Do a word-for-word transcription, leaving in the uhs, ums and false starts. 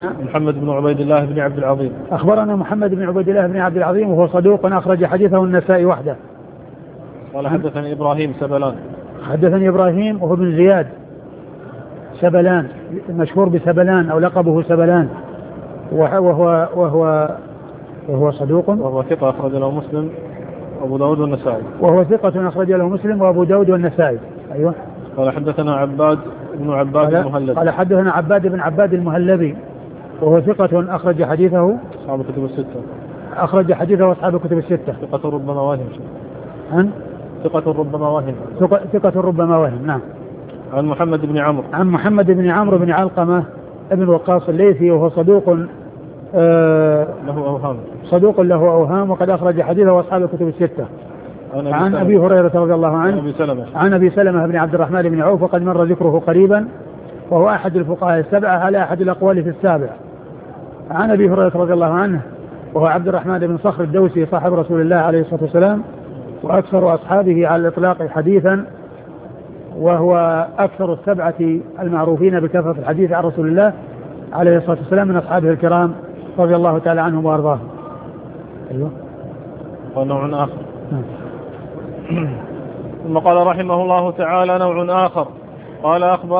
محمد بن عبيد الله بن عبد العظيم. أخبرنا محمد بن عبيد الله بن عبد العظيم وهو صدوق أخرج حديثه النسائي وحده. قال حدثني إبراهيم سبلان. حدثني إبراهيم وهو بن زياد سبلان مشهور بسبلان أو لقبه سبلان وهو وهو وهو صدوق وهو ثقة أخرج له مسلم وأبو داود والنسائي. وهو ثقة أخرج له مسلم وأبو داود والنسائي. أيوة. قال حدثنا عباد بن عباد المهلبي. قال حدثنا عباد بن عباد المهلبي وهو ثقة أخرج حديثه أصحاب الكتب الستة. أخرج حديثه أصحاب الكتب الستة. ثقة ربما واهم. عن ثقة ربما واهم. ثقة ربما واهم. نعم. عن محمد بن عمرو. عن محمد بن عمرو بن علقمة ابن وقاص الليثي وهو صدوق آه له أوهام. صدوق له أوهام وقد أخرج حديثه أصحاب الكتب الستة. عن, عن أبي هريرة رضي الله عنه. عن أبي سلمة. عن أبي سلمة بن عبد الرحمن بن عوف وقد مر ذكره قريبا وهو أحد الفقهاء السبعة على أحد الأقوال في السابع. عن أبي هريرة رضي الله عنه وهو عبد الرحمن بن صخر الدوسي صاحب رسول الله عليه الصلاة والسلام وأكثر أصحابه على الإطلاق حديثا وهو أكثر السبعة المعروفين بكثرة الحديث عن رسول الله عليه الصلاة والسلام من أصحابه الكرام رضي الله تعالى عنهم وأرضاهم. أيوة. ونوع آخر. ثم قال رحمه الله تعالى نوع آخر. قال أخبر